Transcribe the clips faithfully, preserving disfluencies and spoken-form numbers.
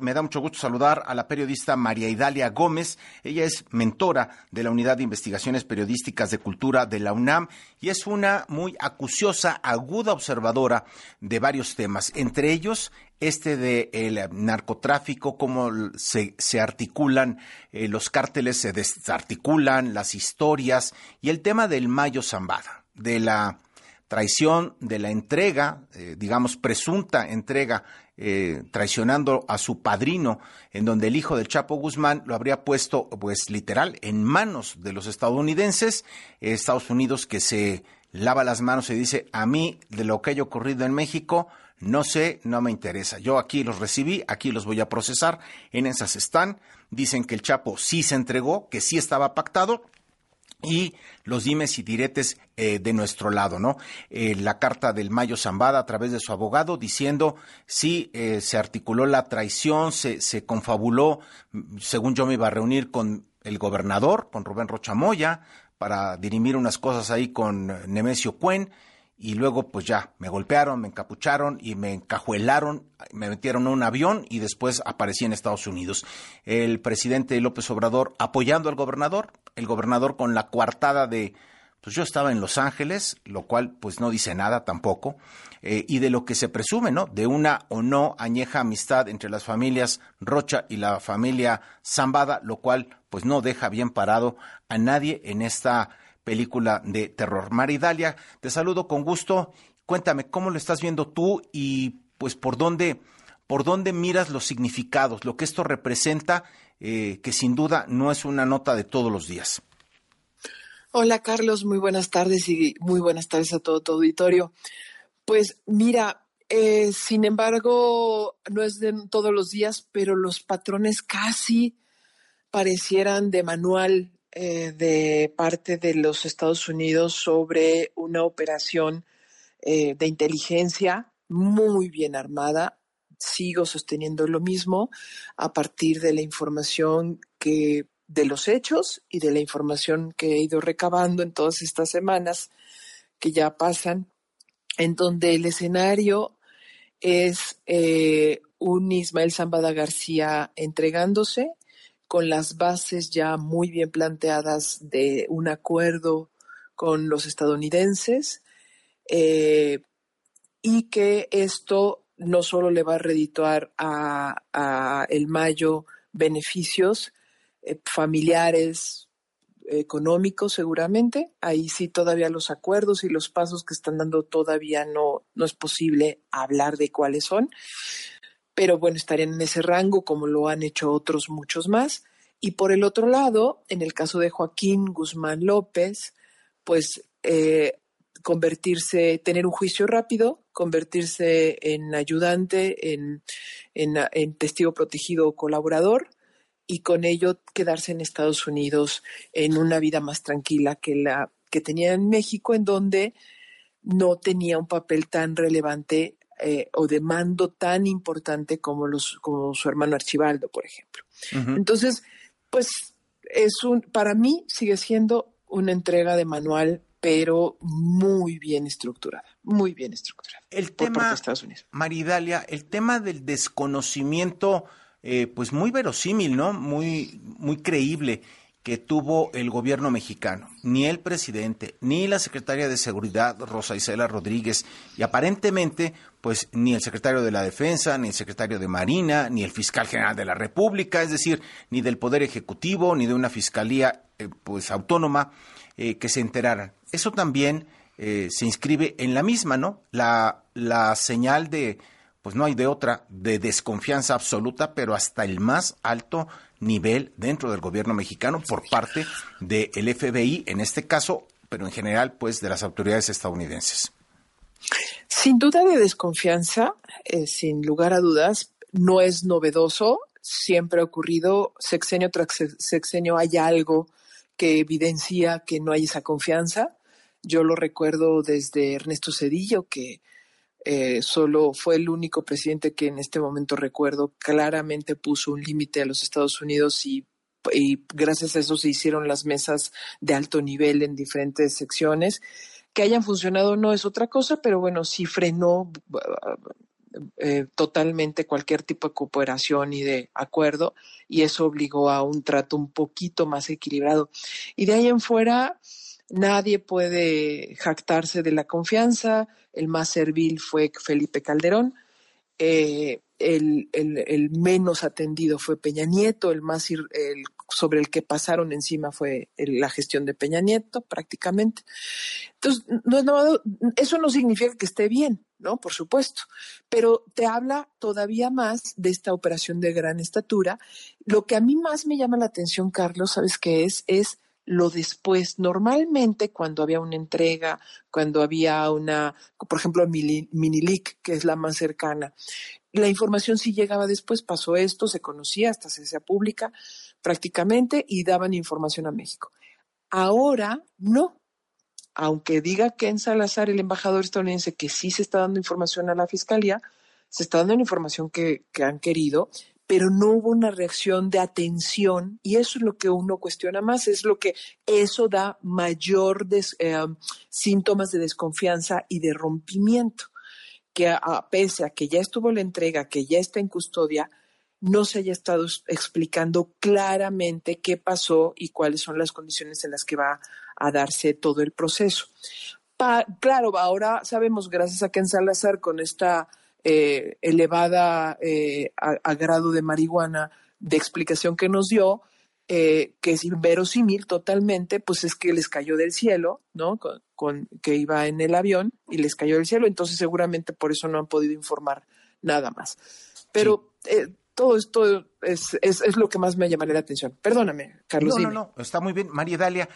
me da mucho gusto saludar a la periodista María Idalia Gómez. Ella es mentora de la Unidad de Investigaciones Periodísticas de Cultura de la UNAM y es una muy acuciosa, aguda observadora de varios temas, entre ellos este de el narcotráfico, cómo se, se articulan eh, los cárteles, se desarticulan las historias, y el tema del Mayo Zambada, de la traición, de la entrega, eh, digamos presunta entrega, eh, traicionando a su padrino, en donde el hijo del Chapo Guzmán lo habría puesto, pues literal, en manos de los estadounidenses, eh, Estados Unidos que se lava las manos y dice: a mí de lo que haya ocurrido en México no sé, no me interesa. Yo aquí los recibí, aquí los voy a procesar, en esas están. Dicen que el Chapo sí se entregó, que sí estaba pactado, y los dimes y diretes eh, de nuestro lado, ¿no? Eh, la carta del Mayo Zambada a través de su abogado diciendo sí, eh, se articuló la traición, se, se confabuló, según yo me iba a reunir con el gobernador, con Rubén Rocha Moya, para dirimir unas cosas ahí con Nemesio Cuen, y luego pues ya me golpearon, me encapucharon y me encajuelaron, me metieron en un avión y después aparecí en Estados Unidos. El presidente López Obrador apoyando al gobernador, el gobernador con la coartada de pues yo estaba en Los Ángeles, lo cual pues no dice nada tampoco, eh, y de lo que se presume, ¿no?, de una o no añeja amistad entre las familias Rocha y la familia Zambada, lo cual pues no deja bien parado a nadie en esta película de terror. María Idalia, te saludo con gusto. Cuéntame, ¿cómo lo estás viendo tú y pues por dónde, por dónde miras los significados, lo que esto representa, eh, que sin duda no es una nota de todos los días? Hola Carlos, muy buenas tardes y muy buenas tardes a todo tu auditorio. Pues mira, eh, sin embargo, no es de todos los días, pero los patrones casi parecieran de manual eh, de parte de los Estados Unidos sobre una operación eh, de inteligencia muy bien armada. Sigo sosteniendo lo mismo a partir de la información que, de los hechos y de la información que he ido recabando en todas estas semanas que ya pasan, en donde el escenario es eh, un Ismael Zambada García entregándose con las bases ya muy bien planteadas de un acuerdo con los estadounidenses, eh, y que esto no solo le va a redituar a, a el Mayo beneficios eh, familiares, económicos seguramente. Ahí sí todavía los acuerdos y los pasos que están dando todavía no, no es posible hablar de cuáles son, pero bueno, estarían en ese rango como lo han hecho otros muchos más. Y por el otro lado, en el caso de Joaquín Guzmán López, pues eh, convertirse, tener un juicio rápido, convertirse en ayudante, en, en, en testigo protegido o colaborador, y con ello quedarse en Estados Unidos en una vida más tranquila que la que tenía en México, en donde no tenía un papel tan relevante Eh, o de mando tan importante como los como su hermano Archibaldo, por ejemplo. Uh-huh. Entonces, pues es un, para mí sigue siendo una entrega de manual, pero muy bien estructurada, muy bien estructurada. El por tema, parte de Estados Unidos. María Idalia, el tema del desconocimiento, eh, pues muy verosímil, ¿no? Muy, muy creíble, que tuvo el gobierno mexicano. Ni el presidente, ni la secretaria de Seguridad, Rosa Isela Rodríguez, y aparentemente, pues, ni el secretario de la Defensa, ni el secretario de Marina, ni el fiscal general de la República, es decir, ni del Poder Ejecutivo, ni de una fiscalía, eh, pues, autónoma, eh, que se enteraran. Eso también eh, se inscribe en la misma, ¿no? La, la señal de, pues no hay de otra, de desconfianza absoluta, pero hasta el más alto nivel dentro del gobierno mexicano por parte del F B I, en este caso, pero en general, pues, de las autoridades estadounidenses. Sin duda de desconfianza, eh, sin lugar a dudas, no es novedoso, siempre ha ocurrido, sexenio tras sexenio hay algo que evidencia que no hay esa confianza. Yo lo recuerdo desde Ernesto Zedillo, que Eh, solo fue el único presidente que en este momento recuerdo claramente puso un límite a los Estados Unidos y, y gracias a eso se hicieron las mesas de alto nivel en diferentes secciones. Que hayan funcionado no es otra cosa, pero bueno, sí frenó eh, totalmente cualquier tipo de cooperación y de acuerdo, y eso obligó a un trato un poquito más equilibrado. Y de ahí en fuera, nadie puede jactarse de la confianza. El más servil fue Felipe Calderón. Eh, el, el, el menos atendido fue Peña Nieto, el más ir, el, sobre el que pasaron encima fue el, la gestión de Peña Nieto, prácticamente. Entonces, no, no, eso no significa que esté bien, ¿no? Por supuesto, pero te habla todavía más de esta operación de gran estatura. Lo que a mí más me llama la atención, Carlos, ¿sabes qué es? Es lo después. Normalmente cuando había una entrega, cuando había una, por ejemplo, Minilic, que es la más cercana, la información sí llegaba después, pasó esto, se conocía, hasta se hacía pública prácticamente y daban información a México. Ahora no. Aunque diga Ken Salazar, el embajador estadounidense, que sí se está dando información a la fiscalía, se está dando la información que, que han querido, pero no hubo una reacción de atención, y eso es lo que uno cuestiona más, es lo que eso da mayor des, eh, síntomas de desconfianza y de rompimiento, que a, a, pese a que ya estuvo la entrega, que ya está en custodia, no se haya estado explicando claramente qué pasó y cuáles son las condiciones en las que va a darse todo el proceso. Pa, claro, ahora sabemos, gracias a Ken Salazar, con esta eh, elevada eh, a, a grado de marihuana de explicación que nos dio, eh, que es inverosímil totalmente, pues es que les cayó del cielo, ¿no? Con, con, que iba en el avión y les cayó del cielo, entonces seguramente por eso no han podido informar nada más. Pero sí. eh, todo esto es, es, es lo que más me llamaría la atención. Perdóname, Carlos. No, dime. no, no, está muy bien. María Dalia,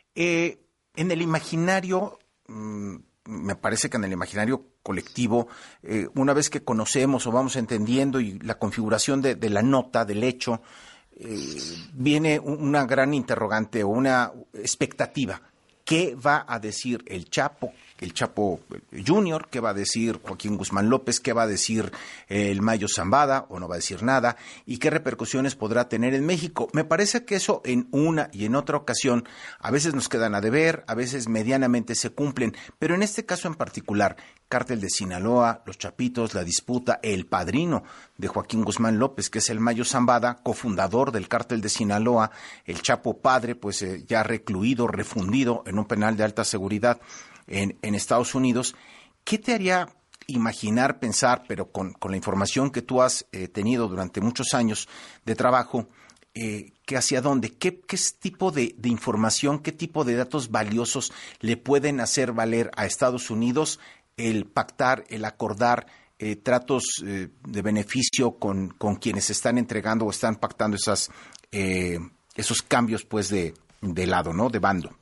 eh, en el imaginario, mmm, me parece que en el imaginario colectivo, eh, una vez que conocemos o vamos entendiendo y la configuración de, de la nota, del hecho, eh, viene una gran interrogante o una expectativa. ¿Qué va a decir el Chapo, el Chapo Junior? ¿Qué va a decir Joaquín Guzmán López? ¿Qué va a decir el Mayo Zambada? ¿O no va a decir nada? ¿Y qué repercusiones podrá tener en México? Me parece que eso en una y en otra ocasión a veces nos quedan a deber, a veces medianamente se cumplen, pero en este caso en particular, Cártel de Sinaloa, Los Chapitos, la disputa, el padrino de Joaquín Guzmán López, que es el Mayo Zambada, cofundador del Cártel de Sinaloa, el Chapo padre, pues eh, ya recluido, refundido en un penal de alta seguridad en, en Estados Unidos. ¿Qué te haría imaginar, pensar, pero con, con la información que tú has eh, tenido durante muchos años de trabajo, eh, que hacia dónde, qué, qué tipo de, de información, qué tipo de datos valiosos le pueden hacer valer a Estados Unidos el pactar, el acordar eh, tratos eh, de beneficio con, con quienes están entregando o están pactando esas, eh, esos cambios pues de, de lado, ¿no? De bando.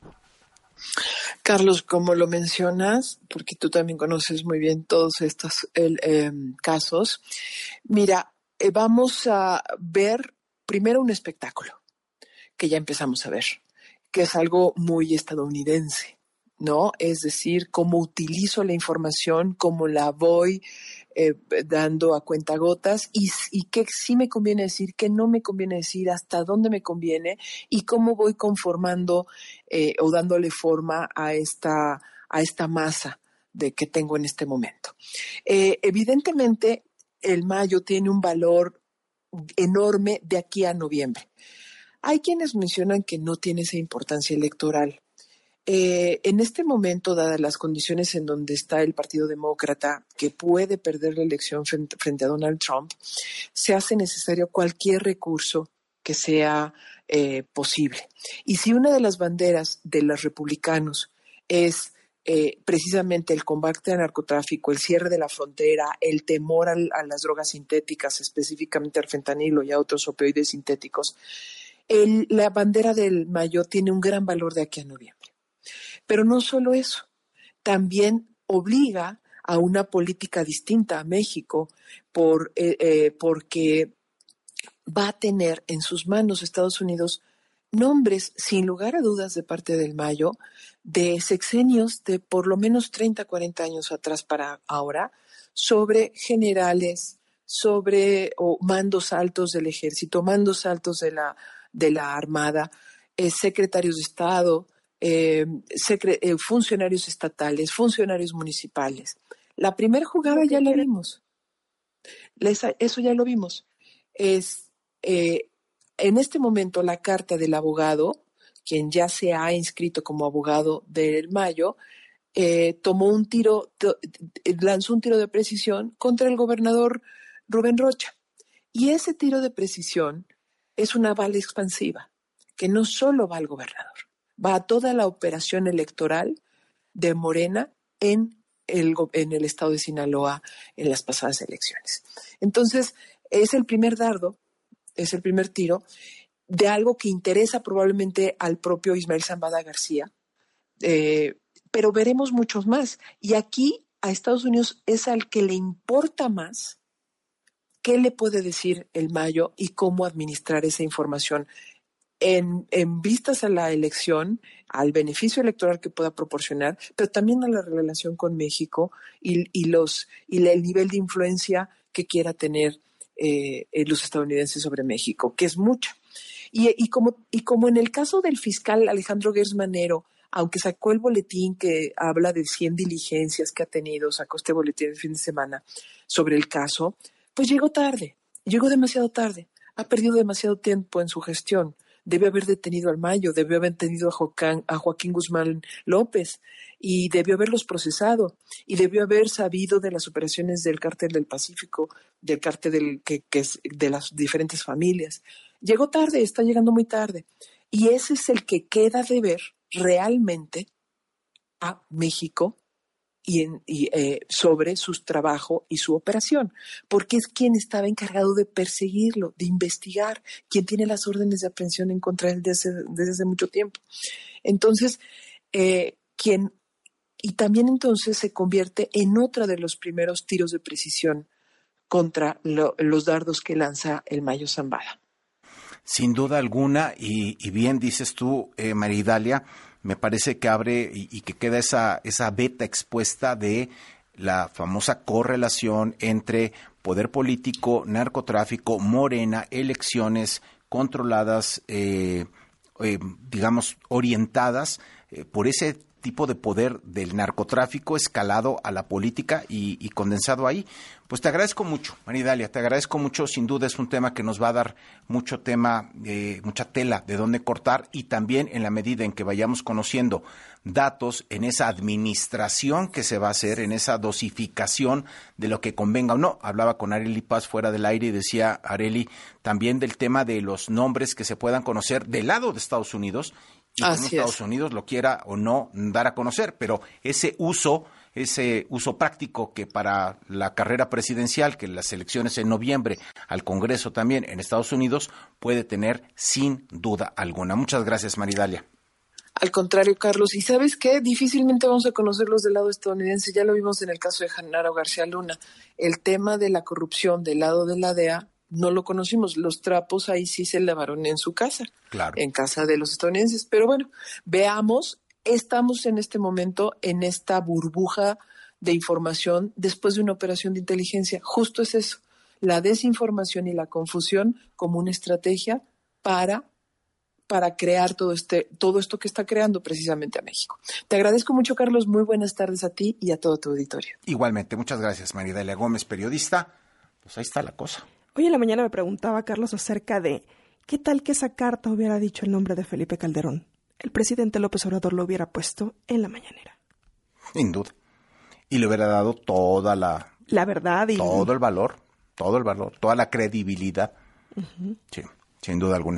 Carlos, como lo mencionas, porque tú también conoces muy bien todos estos el, eh, casos, mira, eh, vamos a ver primero un espectáculo que ya empezamos a ver, que es algo muy estadounidense, ¿no? Es decir, cómo utilizo la información, cómo la voy eh, dando a cuentagotas y, y qué sí me conviene decir, qué no me conviene decir, hasta dónde me conviene y cómo voy conformando eh, o dándole forma a esta, a esta masa de que tengo en este momento. Eh, evidentemente, el mayo tiene un valor enorme de aquí a noviembre. Hay quienes mencionan que no tiene esa importancia electoral. Eh, en este momento, dadas las condiciones en donde está el Partido Demócrata, que puede perder la elección frente, frente a Donald Trump, se hace necesario cualquier recurso que sea eh, posible. Y si una de las banderas de los republicanos es eh, precisamente el combate al narcotráfico, el cierre de la frontera, el temor al, a las drogas sintéticas, específicamente al fentanilo y a otros opioides sintéticos, el, la bandera del mayo tiene un gran valor de aquí a noviembre. Pero no solo eso, también obliga a una política distinta a México por, eh, eh, porque va a tener en sus manos Estados Unidos nombres, sin lugar a dudas, de parte del Mayo, de sexenios de por lo menos treinta, cuarenta años atrás para ahora, sobre generales, sobre oh, mandos altos del ejército, mandos altos de la, de la Armada, eh, secretarios de Estado, Eh, secre- eh, funcionarios estatales, funcionarios municipales. La primera jugada ya la vimos. Eso ya lo vimos. Es, eh, en este momento la carta del abogado, quien ya se ha inscrito como abogado del Mayo, eh, tomó un tiro, lanzó un tiro de precisión contra el gobernador Rubén Rocha. Y ese tiro de precisión es una bala expansiva, que no solo va al gobernador, va a toda la operación electoral de Morena en el, en el estado de Sinaloa en las pasadas elecciones. Entonces, es el primer dardo, es el primer tiro de algo que interesa probablemente al propio Ismael Zambada García, eh, pero veremos muchos más. Y aquí a Estados Unidos es al que le importa más qué le puede decir el Mayo y cómo administrar esa información en, en vistas a la elección, al beneficio electoral que pueda proporcionar, pero también a la relación con México y, y, los, y el nivel de influencia que quiera tener eh, los estadounidenses sobre México, que es mucha. Y, y, como, y como en el caso del fiscal Alejandro Gertz Manero, aunque sacó el boletín que habla de cien diligencias que ha tenido, sacó este boletín el fin de semana sobre el caso, pues llegó tarde, llegó demasiado tarde, ha perdido demasiado tiempo en su gestión. Debió haber detenido al Mayo, debió haber detenido a Joaquín, a Joaquín Guzmán López y debió haberlos procesado y debió haber sabido de las operaciones del Cártel del Pacífico, del cártel del, que, que es de las diferentes familias. Llegó tarde, está llegando muy tarde. Y ese es el que queda de ver realmente a México y, en, y eh, sobre su trabajo y su operación, porque es quien estaba encargado de perseguirlo, de investigar, quien tiene las órdenes de aprehensión en contra de él desde, desde hace mucho tiempo. Entonces, eh, quien, y también entonces se convierte en otro de los primeros tiros de precisión contra lo, los dardos que lanza el Mayo Zambada. Sin duda alguna, y, y bien dices tú, eh, María Idalia, me parece que abre y, y que queda esa, esa beta expuesta de la famosa correlación entre poder político, narcotráfico, Morena, elecciones controladas, eh, eh, digamos, orientadas eh, por ese tipo de poder del narcotráfico escalado a la política y, y condensado ahí. Pues te agradezco mucho, María Idalia, te agradezco mucho. Sin duda es un tema que nos va a dar mucho tema, eh, mucha tela de dónde cortar, y también en la medida en que vayamos conociendo datos en esa administración que se va a hacer, en esa dosificación de lo que convenga o no. Hablaba con Arely Paz fuera del aire y decía, Arely, también del tema de los nombres que se puedan conocer del lado de Estados Unidos y cómo Estados Unidos lo quiera o no dar a conocer, pero ese uso, ese uso práctico que para la carrera presidencial, que las elecciones en noviembre, al Congreso también en Estados Unidos, puede tener sin duda alguna. Muchas gracias, María Idalia. Al contrario, Carlos, ¿y sabes qué? Difícilmente vamos a conocerlos del lado estadounidense, ya lo vimos en el caso de Genaro García Luna. El tema de la corrupción del lado de la D E A no lo conocimos, los trapos ahí sí se lavaron en su casa, claro, en casa de los estadounidenses. Pero bueno, veamos, estamos en este momento en esta burbuja de información después de una operación de inteligencia. Justo es eso, la desinformación y la confusión como una estrategia para, para crear todo, este, todo esto que está creando precisamente a México. Te agradezco mucho, Carlos, muy buenas tardes a ti y a todo tu auditorio. Igualmente, muchas gracias, María Idalia Gómez, periodista. Pues ahí está la cosa. Hoy en la mañana me preguntaba, Carlos, acerca de qué tal que esa carta hubiera dicho el nombre de Felipe Calderón. El presidente López Obrador lo hubiera puesto en la mañanera. Sin duda. Y le hubiera dado toda la... La verdad y... Todo el valor, todo el valor, toda la credibilidad. Uh-huh. Sí, sin duda alguna.